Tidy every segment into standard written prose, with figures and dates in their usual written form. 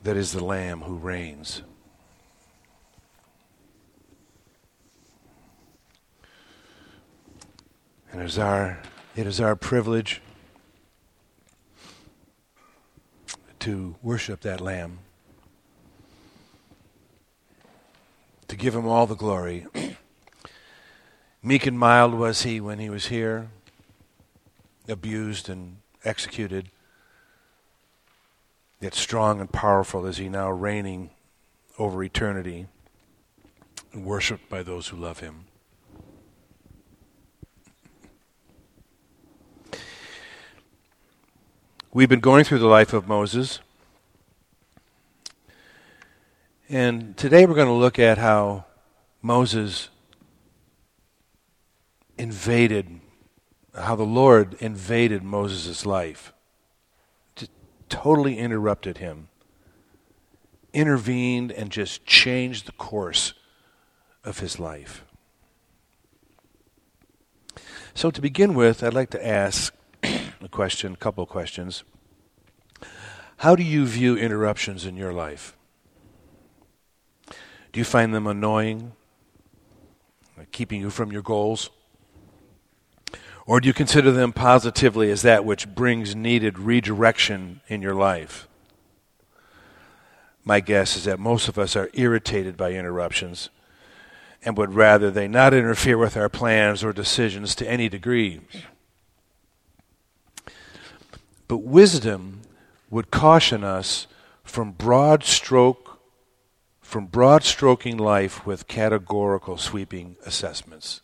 that is the Lamb who reigns. And it is our privilege to worship that Lamb, to give him all the glory. Meek and mild was he when he was here, abused and executed, yet strong and powerful is he now reigning over eternity and worshipped by those who love him. We've been going through the life of Moses, and today we're going to look at how Moses how the Lord invaded Moses' life, just totally interrupted him, intervened, and just changed the course of his life. So to begin with, I'd like to ask a couple of questions. How do you view interruptions in your life? Do you find them annoying, keeping you from your goals? Or do you consider them positively as that which brings needed redirection in your life? My guess is that most of us are irritated by interruptions and would rather they not interfere with our plans or decisions to any degree. But wisdom would caution us from broad-stroking life with categorical sweeping assessments.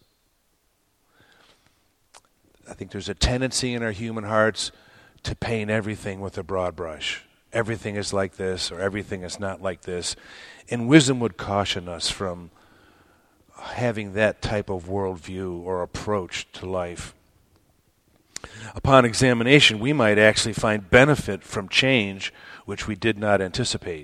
I think there's a tendency in our human hearts to paint everything with a broad brush. Everything is like this, or everything is not like this. And wisdom would caution us from having that type of worldview or approach to life. Upon examination, we might actually find benefit from change which we did not anticipate.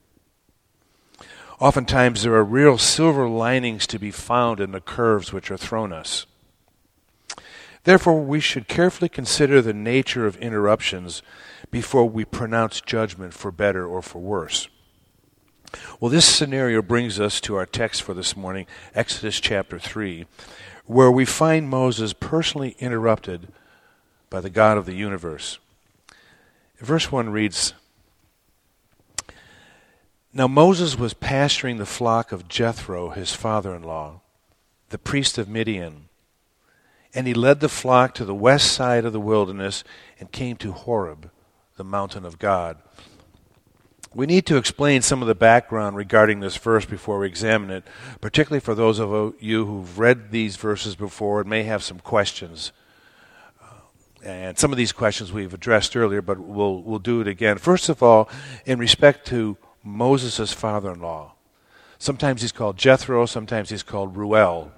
Oftentimes there are real silver linings to be found in the curves which are thrown us. Therefore, we should carefully consider the nature of interruptions before we pronounce judgment for better or for worse. Well, this scenario brings us to our text for this morning, Exodus chapter 3, where we find Moses personally interrupted by the God of the universe. Verse 1 reads, Now Moses was pasturing the flock of Jethro, his father-in-law, the priest of Midian, and he led the flock to the west side of the wilderness and came to Horeb, the mountain of God. We need to explain some of the background regarding this verse before we examine it, particularly for those of you who've read these verses before and may have some questions. And some of these questions we've addressed earlier, but we'll do it again. First of all, in respect to Moses' father-in-law. Sometimes he's called Jethro, sometimes he's called Reuel.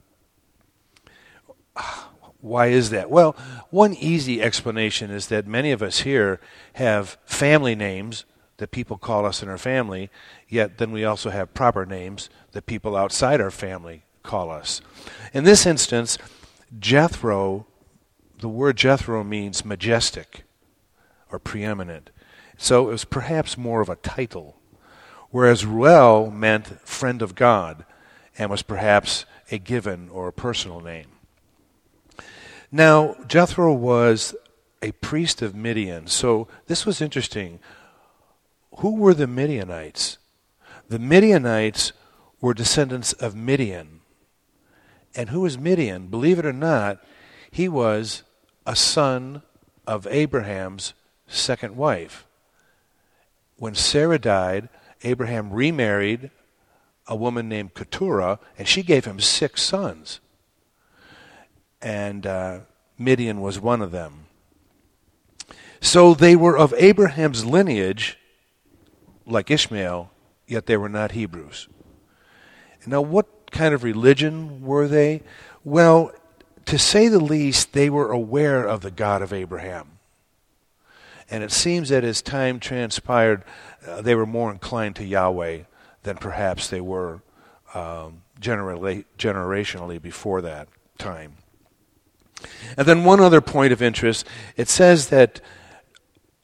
Why is that? Well, one easy explanation is that many of us here have family names that people call us in our family, yet then we also have proper names that people outside our family call us. In this instance, Jethro, the word Jethro means majestic or preeminent. So it was perhaps more of a title, whereas Reuel meant friend of God and was perhaps a given or a personal name. Now, Jethro was a priest of Midian, so this was interesting. Who were the Midianites? The Midianites were descendants of Midian. And who was Midian? Believe it or not, he was a son of Abraham's second wife. When Sarah died, Abraham remarried a woman named Keturah, and she gave him 6 sons. And Midian was one of them. So they were of Abraham's lineage, like Ishmael, yet they were not Hebrews. Now, what kind of religion were they? Well, to say the least, they were aware of the God of Abraham. And it seems that as time transpired, they were more inclined to Yahweh than perhaps they were generationally before that time. And then one other point of interest, it says that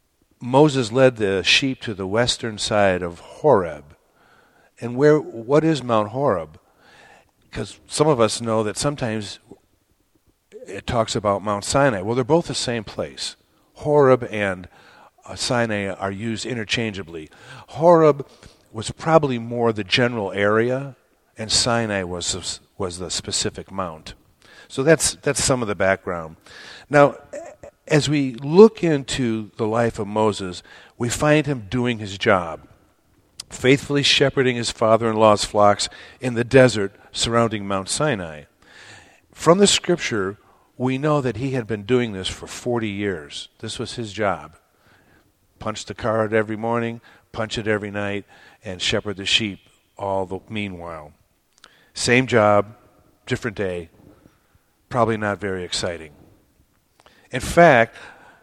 Moses led the sheep to the western side of Horeb. And what is Mount Horeb? Because some of us know that sometimes it talks about Mount Sinai. Well, they're both the same place. Horeb and Sinai are used interchangeably. Horeb was probably more the general area, and Sinai was the specific mount. So that's some of the background. Now, as we look into the life of Moses, we find him doing his job, faithfully shepherding his father-in-law's flocks in the desert surrounding Mount Sinai. From the scripture, we know that he had been doing this for 40 years. This was his job. Punch the card every morning, punch it every night, and shepherd the sheep all the meanwhile. Same job, different day, probably not very exciting. In fact,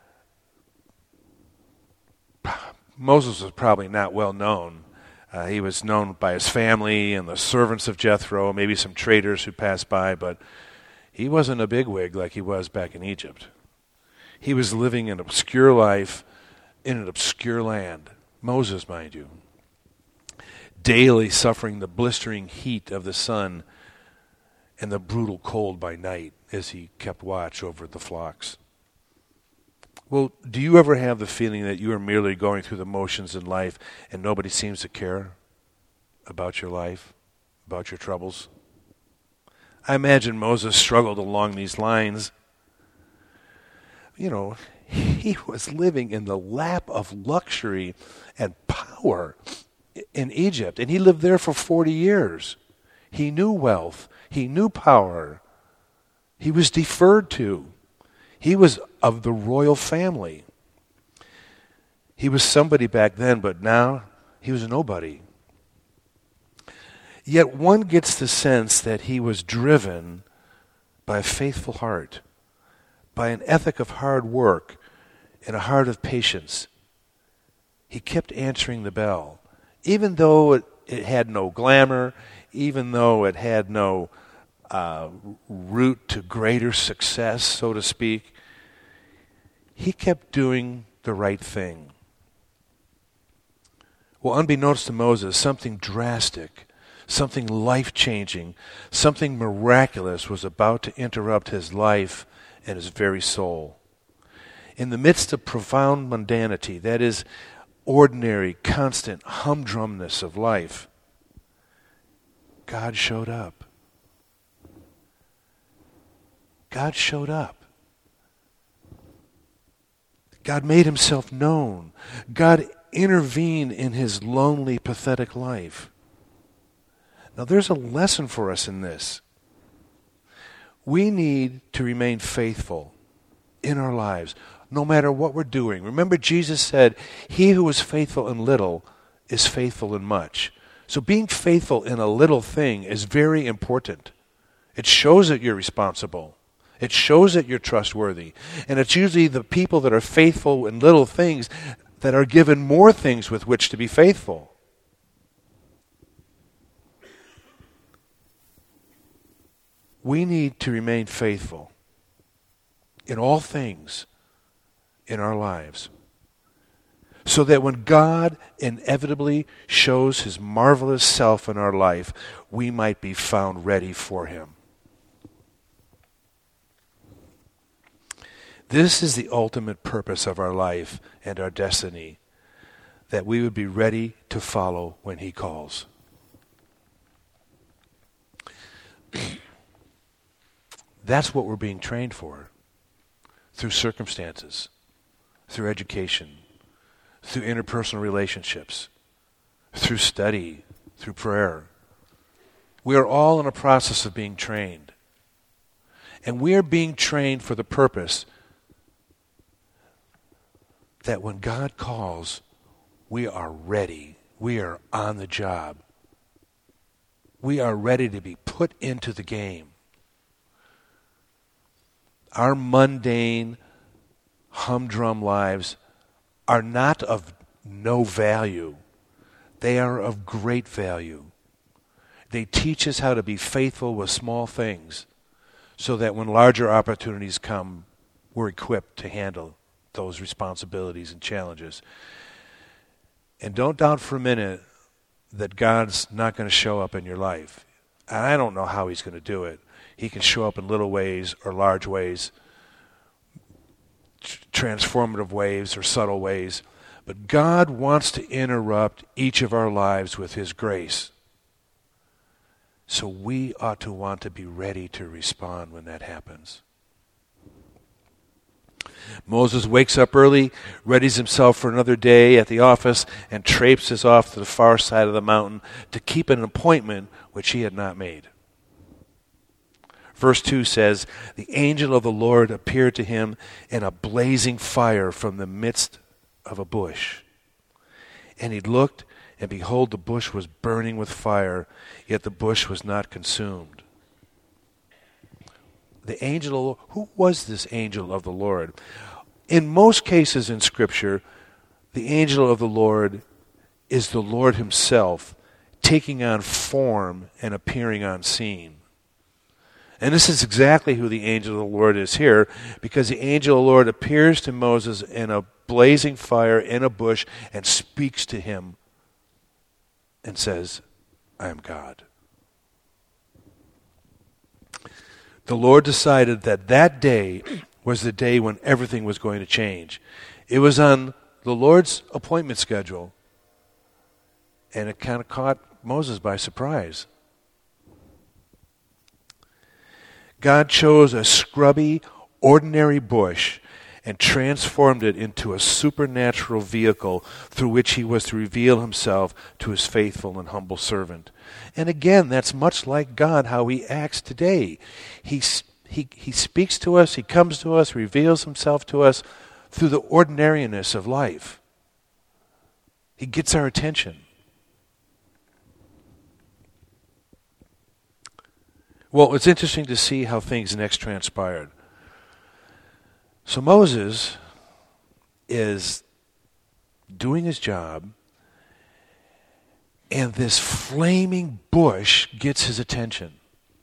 Moses was probably not well known. He was known by his family and the servants of Jethro, maybe some traders who passed by, but he wasn't a bigwig like he was back in Egypt. He was living an obscure life in an obscure land. Moses, mind you. Daily suffering the blistering heat of the sun and the brutal cold by night as he kept watch over the flocks. Well, do you ever have the feeling that you are merely going through the motions in life and nobody seems to care about your life, about your troubles? I imagine Moses struggled along these lines. You know, he was living in the lap of luxury and power in Egypt, and he lived there for 40 years. He knew wealth. He knew power. He was deferred to. He was of the royal family. He was somebody back then, but now he was a nobody. Yet one gets the sense that he was driven by a faithful heart, by an ethic of hard work and a heart of patience. He kept answering the bell. Even though it had no glamour, even though it had no route to greater success, so to speak, he kept doing the right thing. Well, unbeknownst to Moses, something drastic, something life-changing, something miraculous was about to interrupt his life and his very soul. In the midst of profound mundanity, that is, ordinary, constant humdrumness of life, God showed up. God showed up. God made himself known. God intervened in his lonely, pathetic life. Now, there's a lesson for us in this. We need to remain faithful in our lives, no matter what we're doing. Remember, Jesus said, "He who is faithful in little is faithful in much." So being faithful in a little thing is very important. It shows that you're responsible. It shows that you're trustworthy. And it's usually the people that are faithful in little things that are given more things with which to be faithful. We need to remain faithful in all things in our lives, so that when God inevitably shows his marvelous self in our life, we might be found ready for him. This is the ultimate purpose of our life and our destiny, that we would be ready to follow when he calls. That's what we're being trained for, through circumstances, through education, through interpersonal relationships, through study, through prayer. We are all in a process of being trained. And we are being trained for the purpose that when God calls, we are ready. We are on the job. We are ready to be put into the game. Our mundane, humdrum lives are not of no value. They are of great value. They teach us how to be faithful with small things so that when larger opportunities come, we're equipped to handle those responsibilities and challenges. And don't doubt for a minute that God's not going to show up in your life. And I don't know how he's going to do it. He can show up in little ways or large ways, transformative ways or subtle ways. But God wants to interrupt each of our lives with his grace. So we ought to want to be ready to respond when that happens. Moses wakes up early, readies himself for another day at the office, and traipses off to the far side of the mountain to keep an appointment which he had not made. Verse 2 says, "The angel of the Lord appeared to him in a blazing fire from the midst of a bush. And he looked, and behold, the bush was burning with fire, yet the bush was not consumed." The angel, who was this angel of the Lord? In most cases in Scripture, the angel of the Lord is the Lord himself taking on form and appearing on scene. And this is exactly who the angel of the Lord is here, because the angel of the Lord appears to Moses in a blazing fire in a bush and speaks to him and says, "I am God." The Lord decided that that day was the day when everything was going to change. It was on the Lord's appointment schedule, and it kind of caught Moses by surprise. God chose a scrubby, ordinary bush and transformed it into a supernatural vehicle through which he was to reveal himself to his faithful and humble servant. And again, that's much like God, how he acts today. He speaks to us, he comes to us, reveals himself to us through the ordinariness of life. He gets our attention. Well, it's interesting to see how things next transpired. So Moses is doing his job, and this flaming bush gets his attention.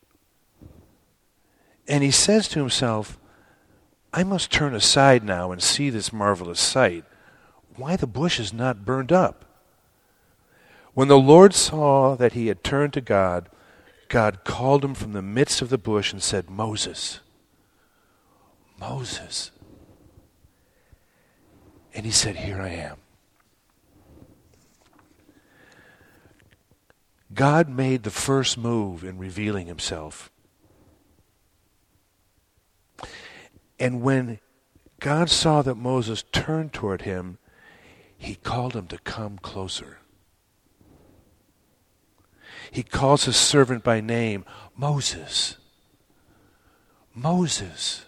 And he says to himself, "I must turn aside now and see this marvelous sight. Why the bush is not burned up?" When the Lord saw that he had turned to God, God called him from the midst of the bush and said, "Moses, Moses." And he said, "Here I am." God made the first move in revealing himself. And when God saw that Moses turned toward him, he called him to come closer. He calls his servant by name, "Moses, Moses."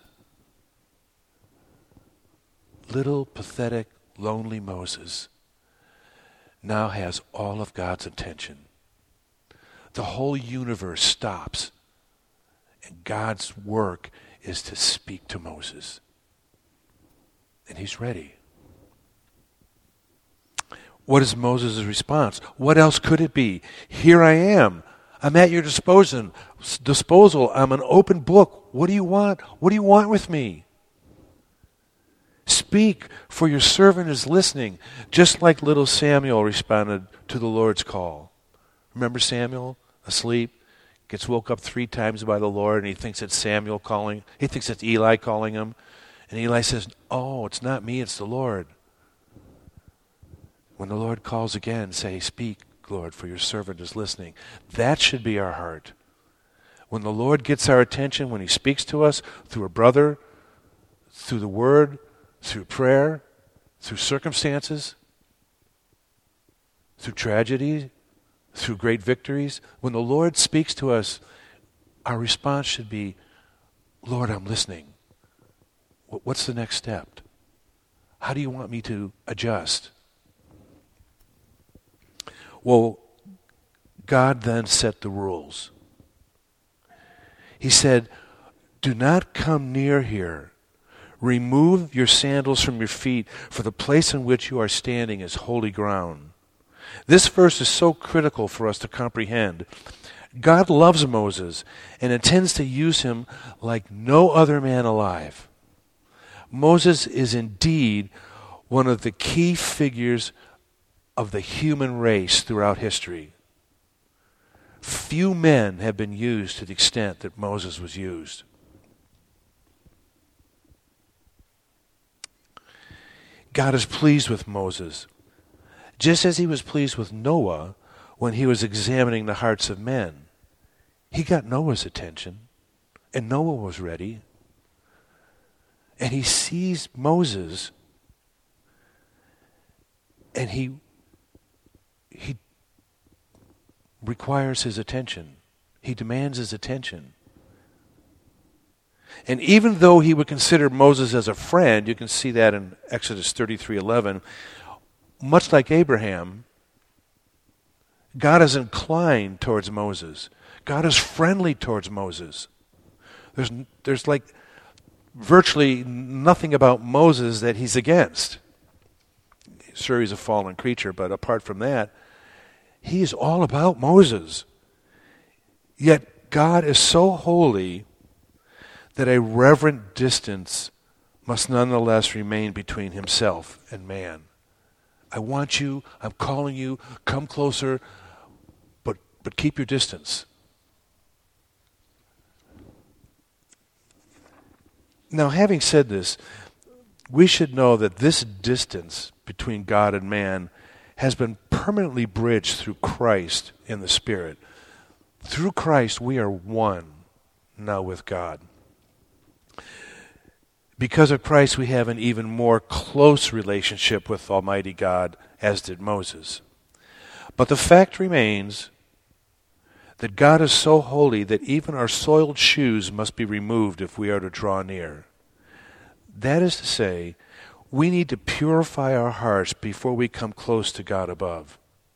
Little, pathetic, lonely Moses now has all of God's attention. The whole universe stops, and God's work is to speak to Moses. And he's ready. What is Moses' response? What else could it be? "Here I am. I'm at your disposal. I'm an open book. What do you want? What do you want with me? Speak, for your servant is listening," just like little Samuel responded to the Lord's call. Remember Samuel, asleep, gets woke up 3 times by the Lord, and he thinks it's Samuel calling. He thinks it's Eli calling him. And Eli says, "Oh, it's not me, it's the Lord." When the Lord calls again, say, "Speak, Lord, for your servant is listening." That should be our heart. When the Lord gets our attention, when he speaks to us through a brother, through the word, through prayer, through circumstances, through tragedy, through great victories, when the Lord speaks to us, our response should be, "Lord, I'm listening. What's the next step? How do you want me to adjust?" Well, God then set the rules. He said, "Do not come near here. Remove your sandals from your feet, for the place in which you are standing is holy ground." This verse is so critical for us to comprehend. God loves Moses and intends to use him like no other man alive. Moses is indeed one of the key figures of the human race throughout history. Few men have been used to the extent that Moses was used. God is pleased with Moses, just as he was pleased with Noah when he was examining the hearts of men. He got Noah's attention, and Noah was ready. And he sees Moses, and he requires his attention. He demands his attention. And even though he would consider Moses as a friend, you can see that in Exodus 33:11, much like Abraham, God is inclined towards Moses. God is friendly towards Moses. There's like virtually nothing about Moses that he's against. Sure, he's a fallen creature, but apart from that, he is all about Moses. Yet God is so holy that a reverent distance must nonetheless remain between himself and man. I want you, I'm calling you, come closer, but keep your distance. Now, having said this, we should know that this distance between God and man has been permanently bridged through Christ in the Spirit. Through Christ, we are one now with God. Because of Christ, we have an even more close relationship with Almighty God, as did Moses. But the fact remains that God is so holy that even our soiled shoes must be removed if we are to draw near. That is to say, we need to purify our hearts before we come close to God above.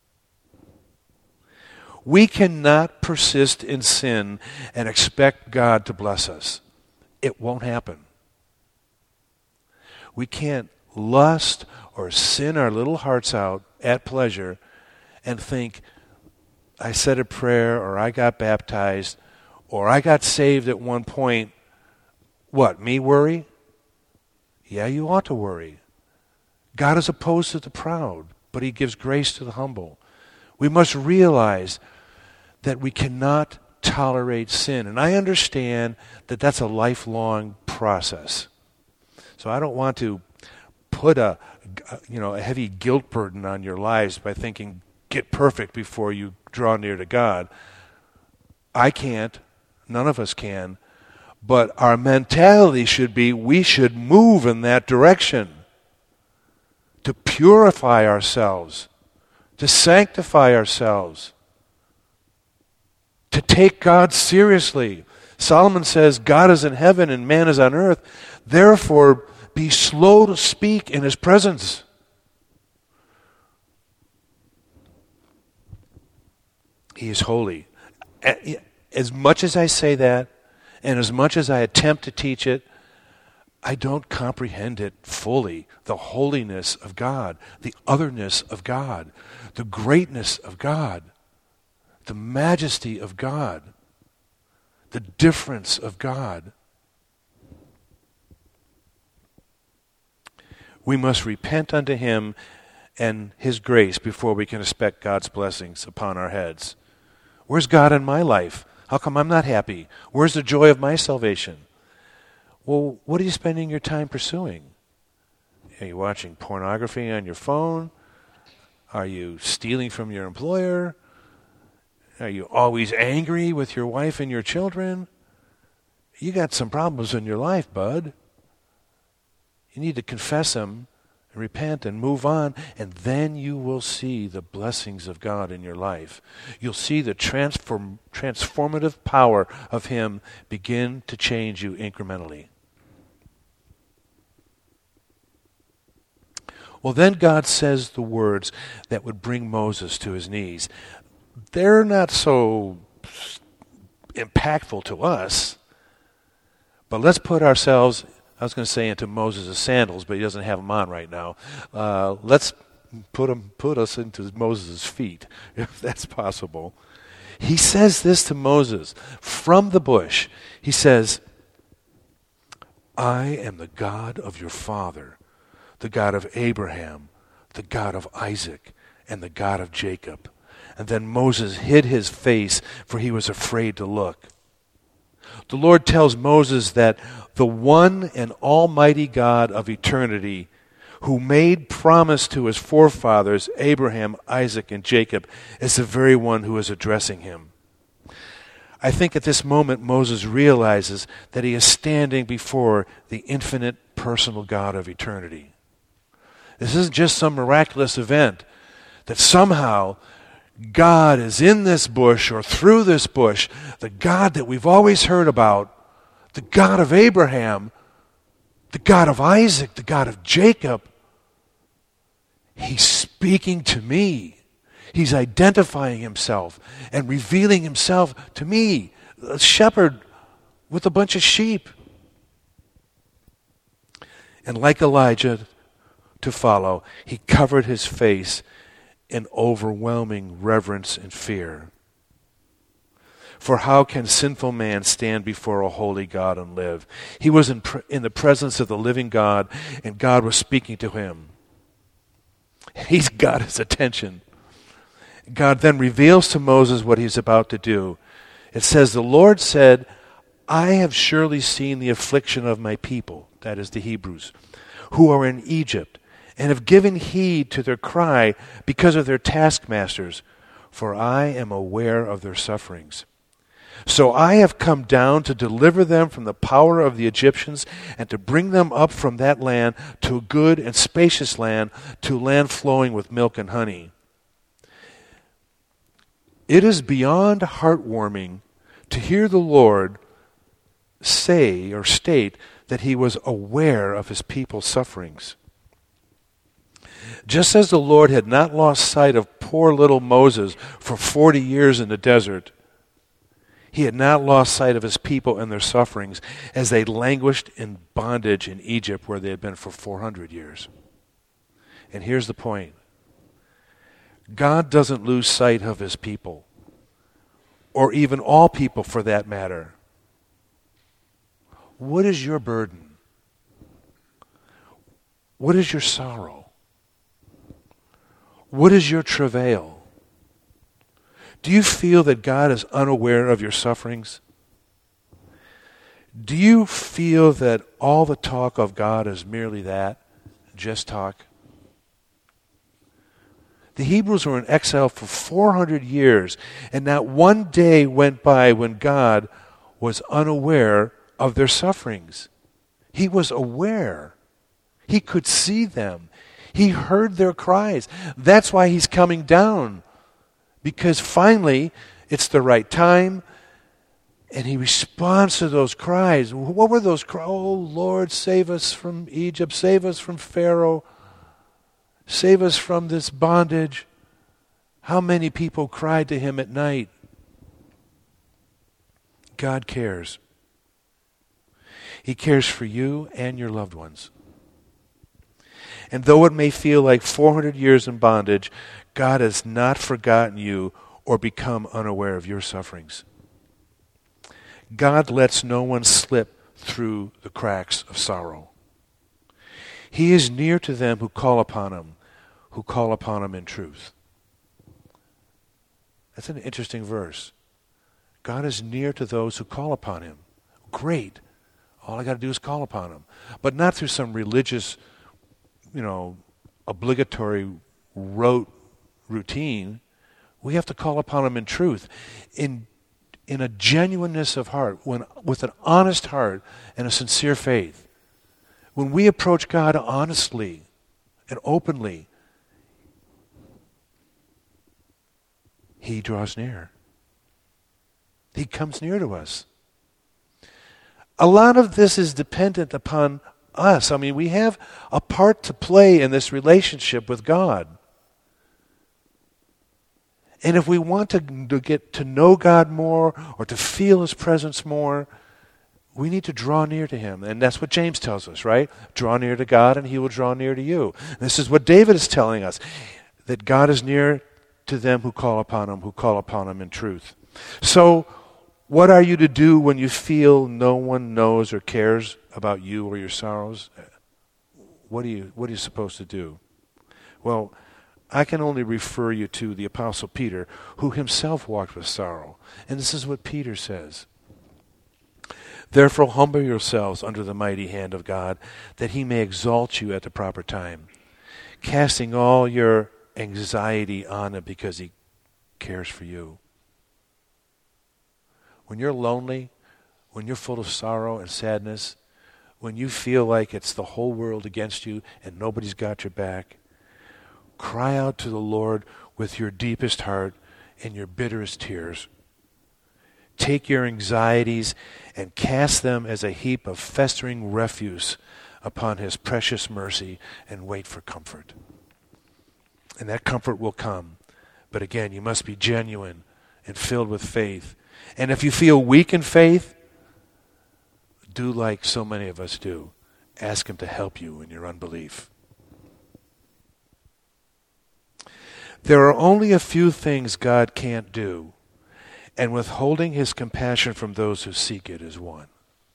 We cannot persist in sin and expect God to bless us. It won't happen. We can't lust or sin our little hearts out at pleasure and think, I said a prayer, or I got baptized, or I got saved at one point. What, me worry? Yeah, you ought to worry. God is opposed to the proud, but he gives grace to the humble. We must realize that we cannot tolerate sin. And I understand that that's a lifelong process. So I don't want to put a heavy guilt burden on your lives by thinking, get perfect before you draw near to God. I can't. None of us can. But our mentality should be, we should move in that direction. To purify ourselves. To sanctify ourselves. To take God seriously. Solomon says, God is in heaven and man is on earth. Therefore, be slow to speak in his presence. He is holy. As much as I say that, and as much as I attempt to teach it, I don't comprehend it fully. The holiness of God, the otherness of God, the greatness of God, the majesty of God, the difference of God. We must repent unto him and his grace before we can expect God's blessings upon our heads. Where's God in my life? How come I'm not happy? Where's the joy of my salvation? Well, what are you spending your time pursuing? Are you watching pornography on your phone? Are you stealing from your employer? Are you always angry with your wife and your children? You got some problems in your life, bud. You need to confess them, and repent, and move on, and then you will see the blessings of God in your life. You'll see the transformative power of him begin to change you incrementally. Well, then God says the words that would bring Moses to his knees. They're not so impactful to us, but let's put ourselves, I was going to say, into Moses' sandals, but he doesn't have them on right now. Let's put us into Moses' feet, if that's possible. He says this to Moses from the bush. He says, I am the God of your father, the God of Abraham, the God of Isaac, and the God of Jacob. And then Moses hid his face, for he was afraid to look. The Lord tells Moses that the one and almighty God of eternity, who made promise to his forefathers, Abraham, Isaac, and Jacob, is the very one who is addressing him. I think at this moment Moses realizes that he is standing before the infinite personal God of eternity. This isn't just some miraculous event that somehow God is in this bush or through this bush, the God that we've always heard about, the God of Abraham, the God of Isaac, the God of Jacob. He's speaking to me. He's identifying himself and revealing himself to me, a shepherd with a bunch of sheep. And like Elijah to follow, he covered his face in overwhelming reverence and fear. For how can sinful man stand before a holy God and live? He was in the presence of the living God, and God was speaking to him. He's got his attention. God then reveals to Moses what he's about to do. It says, the Lord said, I have surely seen the affliction of my people, that is the Hebrews, who are in Egypt, and have given heed to their cry because of their taskmasters, for I am aware of their sufferings. So I have come down to deliver them from the power of the Egyptians and to bring them up from that land to a good and spacious land, to land flowing with milk and honey. It is beyond heartwarming to hear the Lord say or state that he was aware of his people's sufferings. Just as the Lord had not lost sight of poor little Moses for 40 years in the desert, he had not lost sight of his people and their sufferings as they languished in bondage in Egypt where they had been for 400 years. And here's the point. God doesn't lose sight of his people, or even all people for that matter. What is your burden? What is your sorrow? What is your travail? Do you feel that God is unaware of your sufferings? Do you feel that all the talk of God is merely that, just talk? The Hebrews were in exile for 400 years, and not one day went by when God was unaware of their sufferings. He was aware. He could see them. He heard their cries. That's why he's coming down, because finally it's the right time, and he responds to those cries. What were those cries? Oh, Lord, save us from Egypt. Save us from Pharaoh. Save us from this bondage. How many people cried to him at night? God cares. He cares for you and your loved ones. And though it may feel like 400 years in bondage, God has not forgotten you or become unaware of your sufferings. God lets no one slip through the cracks of sorrow. He is near to them who call upon him in truth. That's an interesting verse. God is near to those who call upon him. Great. All I got to do is call upon him. But not through some religious, obligatory rote routine. We have to call upon him in truth, in a genuineness of heart, with an honest heart and a sincere faith. When we approach God honestly and openly, he draws near. He comes near to us. A lot of this is dependent upon us. I mean, we have a part to play in this relationship with God. And if we want to get to know God more or to feel his presence more, we need to draw near to him. And that's what James tells us, right? Draw near to God and he will draw near to you. And this is what David is telling us, that God is near to them who call upon him in truth. So What are you to do when you feel no one knows or cares about you or your sorrows? What are you supposed to do? Well, I can only refer you to the Apostle Peter, who himself walked with sorrow. And this is what Peter says. Therefore humble yourselves under the mighty hand of God, that he may exalt you at the proper time, casting all your anxiety on him because he cares for you. When you're lonely, when you're full of sorrow and sadness, when you feel like it's the whole world against you and nobody's got your back, cry out to the Lord with your deepest heart and your bitterest tears. Take your anxieties and cast them as a heap of festering refuse upon his precious mercy and wait for comfort. And that comfort will come. But again, you must be genuine and filled with faith. And if you feel weak in faith, do like so many of us do. Ask him to help you in your unbelief. There are only a few things God can't do, and withholding his compassion from those who seek it is one.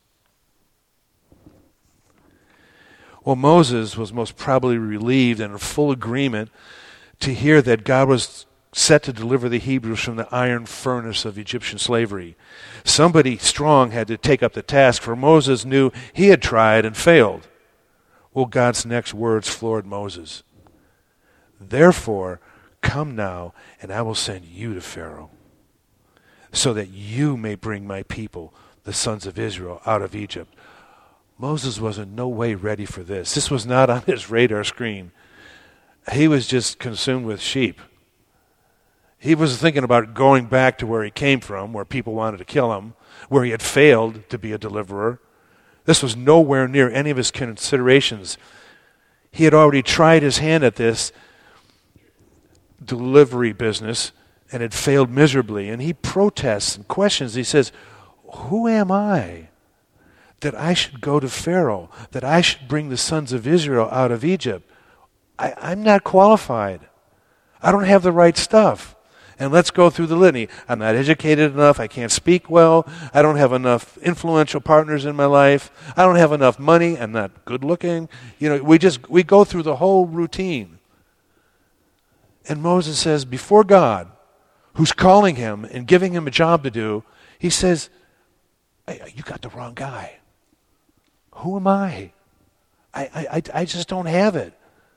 Well, Moses was most probably relieved and in full agreement to hear that God was set to deliver the Hebrews from the iron furnace of Egyptian slavery. Somebody strong had to take up the task, for Moses knew he had tried and failed. Well, God's next words floored Moses. Therefore, come now, and I will send you to Pharaoh, so that you may bring my people, the sons of Israel, out of Egypt. Moses was in no way ready for this. This was not on his radar screen. He was just consumed with sheep. He was thinking about going back to where he came from, where people wanted to kill him, where he had failed to be a deliverer. This was nowhere near any of his considerations. He had already tried his hand at this delivery business and had failed miserably. And he protests and questions. He says, who am I that I should go to Pharaoh, that I should bring the sons of Israel out of Egypt? I'm not qualified. I don't have the right stuff. And let's go through the litany. I'm not educated enough. I can't speak well. I don't have enough influential partners in my life. I don't have enough money. I'm not good looking. We go through the whole routine. And Moses says, before God, who's calling him and giving him a job to do, he says, hey, you got the wrong guy. Who am I? I just don't have it.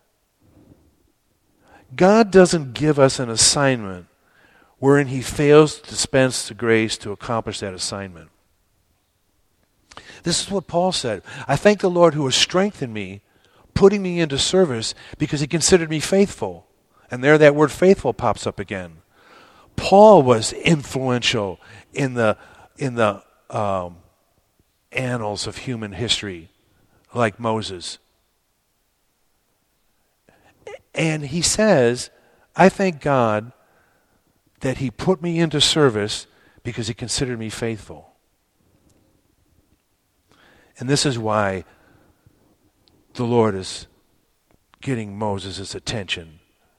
God doesn't give us an assignment wherein he fails to dispense the grace to accomplish that assignment. This is what Paul said. I thank the Lord who has strengthened me, putting me into service because he considered me faithful. And there that word faithful pops up again. Paul was influential in the annals of human history, like Moses. And he says, I thank God that he put me into service because he considered me faithful. And this is why the Lord is getting Moses' attention.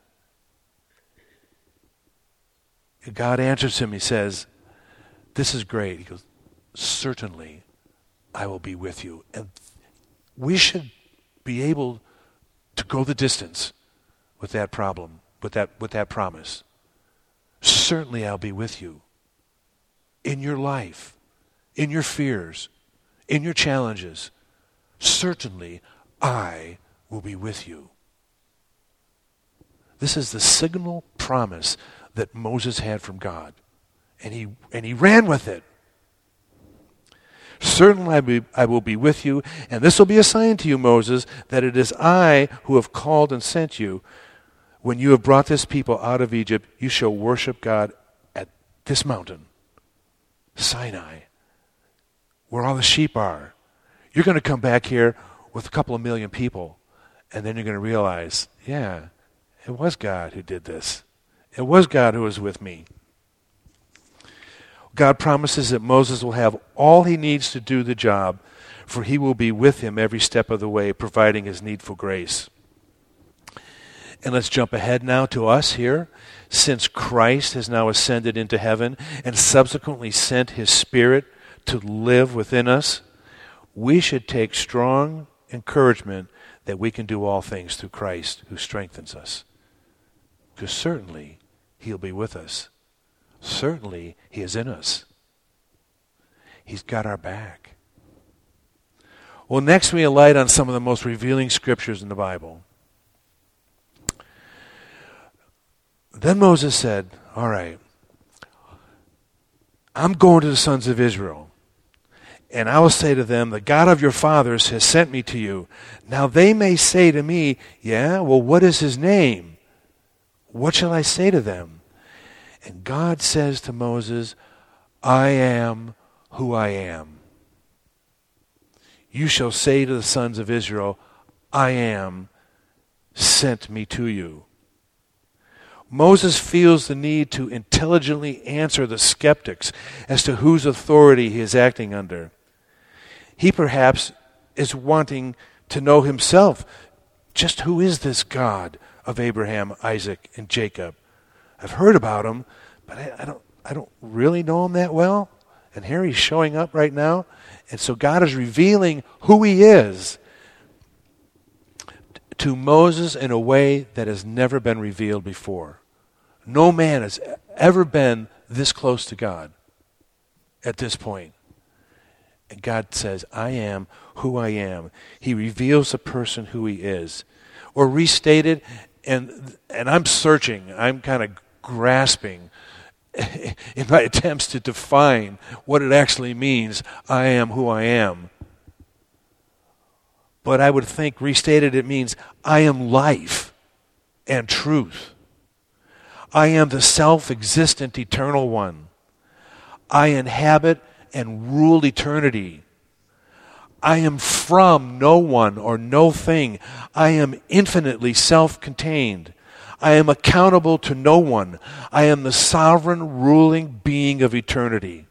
God answers him, he says, this is great. He goes, certainly I will be with you. And we should be able to go the distance with that problem, with that promise. Certainly I'll be with you in your life, in your fears, in your challenges. Certainly I will be with you. This is the signal promise that Moses had from God. And he ran with it. Certainly I will be with you, and this will be a sign to you, Moses, that it is I who have called and sent you. When you have brought this people out of Egypt, you shall worship God at this mountain, Sinai, where all the sheep are. You're going to come back here with a couple of million people, and then you're going to realize, yeah, it was God who did this. It was God who was with me. God promises that Moses will have all he needs to do the job, for he will be with him every step of the way, providing his needful grace. And let's jump ahead now to us here. Since Christ has now ascended into heaven and subsequently sent his Spirit to live within us, we should take strong encouragement that we can do all things through Christ who strengthens us. Because certainly he'll be with us. Certainly he is in us. He's got our back. Well, next we alight on some of the most revealing scriptures in the Bible. Then Moses said, all right, I'm going to the sons of Israel, and I will say to them, the God of your fathers has sent me to you. Now they may say to me, yeah, well, what is his name? What shall I say to them? And God says to Moses, I am who I am. You shall say to the sons of Israel, I am sent me to you. Moses feels the need to intelligently answer the skeptics as to whose authority he is acting under. He perhaps is wanting to know himself, just who is this God of Abraham, Isaac, and Jacob? I've heard about him, but I don't really know him that well. And here he's showing up right now. And so God is revealing who he is to Moses in a way that has never been revealed before. No man has ever been this close to God at this point. And God says, I am who I am. He reveals the person who he is. Or restated, and I'm searching, I'm kind of grasping in my attempts to define what it actually means, I am who I am. But I would think restated it means I am life and truth. I am the self-existent eternal one. I inhabit and rule eternity. I am from no one or no thing. I am infinitely self-contained. I am accountable to no one. I am the sovereign ruling being of eternity.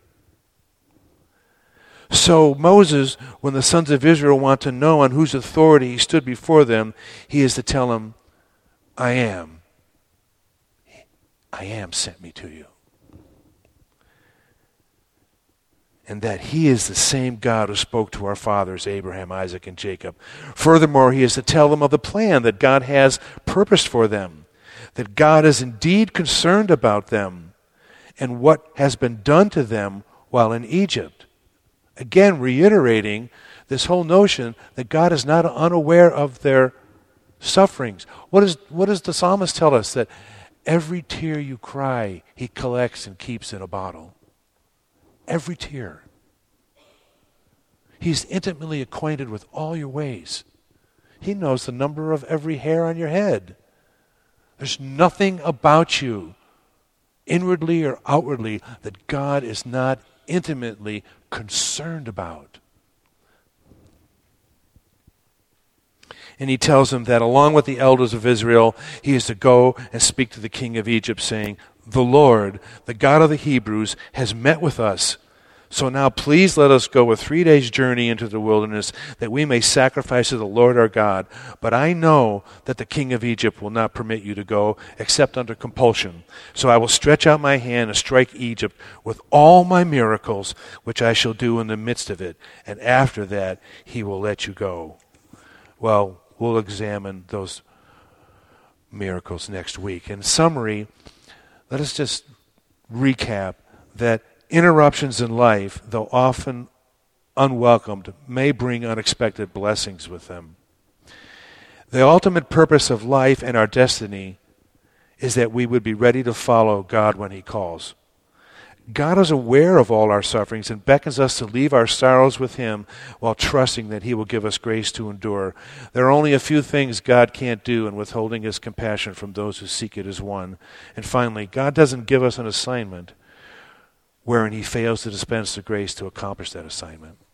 So Moses, when the sons of Israel want to know on whose authority he stood before them, he is to tell them, I am sent me to you. And that he is the same God who spoke to our fathers, Abraham, Isaac, and Jacob. Furthermore, he is to tell them of the plan that God has purposed for them, that God is indeed concerned about them and what has been done to them while in Egypt. Again, reiterating this whole notion that God is not unaware of their sufferings. What does the psalmist tell us? That every tear you cry, he collects and keeps in a bottle. Every tear. He's intimately acquainted with all your ways. He knows the number of every hair on your head. There's nothing about you, inwardly or outwardly, that God is not intimately concerned about. And he tells them that along with the elders of Israel, he is to go and speak to the king of Egypt, saying, the Lord, the God of the Hebrews, has met with us. So now please let us go a 3 days' journey into the wilderness, that we may sacrifice to the Lord our God. But I know that the king of Egypt will not permit you to go, except under compulsion. So I will stretch out my hand and strike Egypt with all my miracles, which I shall do in the midst of it. And after that, he will let you go. Well, we'll examine those miracles next week. In summary, let us just recap that interruptions in life, though often unwelcomed, may bring unexpected blessings with them. The ultimate purpose of life and our destiny is that we would be ready to follow God when he calls. God is aware of all our sufferings and beckons us to leave our sorrows with him while trusting that he will give us grace to endure. There are only a few things God can't do, and withholding his compassion from those who seek it is one. And finally, God doesn't give us an assignment wherein he fails to dispense the grace to accomplish that assignment.